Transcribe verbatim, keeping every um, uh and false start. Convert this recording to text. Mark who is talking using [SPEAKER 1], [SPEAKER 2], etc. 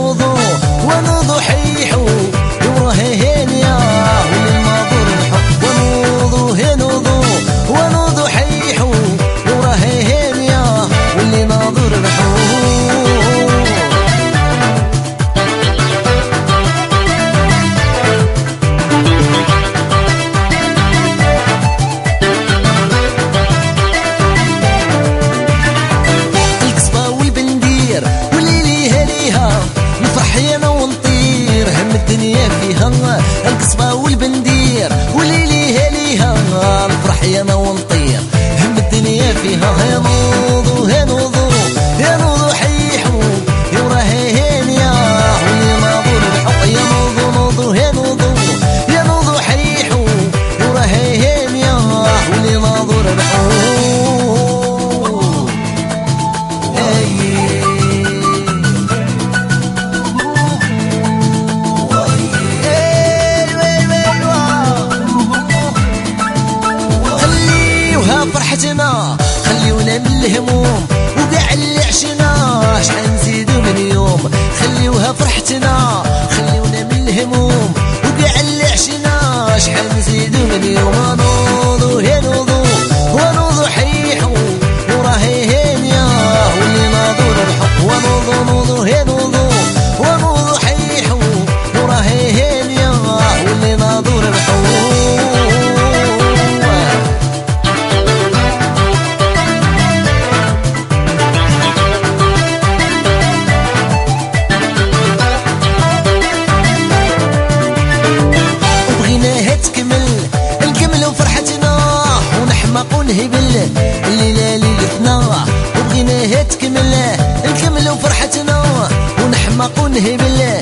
[SPEAKER 1] نوضو ونوضو حيحو وراه هانيا واللي ناظر الحق ونوضو هنوضو ونوضو حيحو وراه هانيا واللي ناظر الحق.
[SPEAKER 2] القصبة والبندير وليلي هليها نفرح يانا ونطير هم الدنيا فيها هنوضو هنوضو هنوضو حيحو وراه هانيا واللي ناظر الحق ينوضو نوضو هنوضو ينوضو حيحو وراه هانيا واللي ناظر الحق. فرحتنا خليونا من الهموم وكاع اللي عشنا شحال نزيدو من يوم. خليوها فرحتنا خليونا من الهموم وكاع اللي عشنا شحال نزيدو من يوم. ونوضو هنوضو ونوضو حيحو وراه هانيا واللي ناظر الحق ونوضو نوضو هنوضو ونوضو حيحو وراه هانيا واللي ناظر الحق. ونهبل الليلة ليلتنا وبغيناها تكمل نكملو فرحتنا ونحماق ونهبل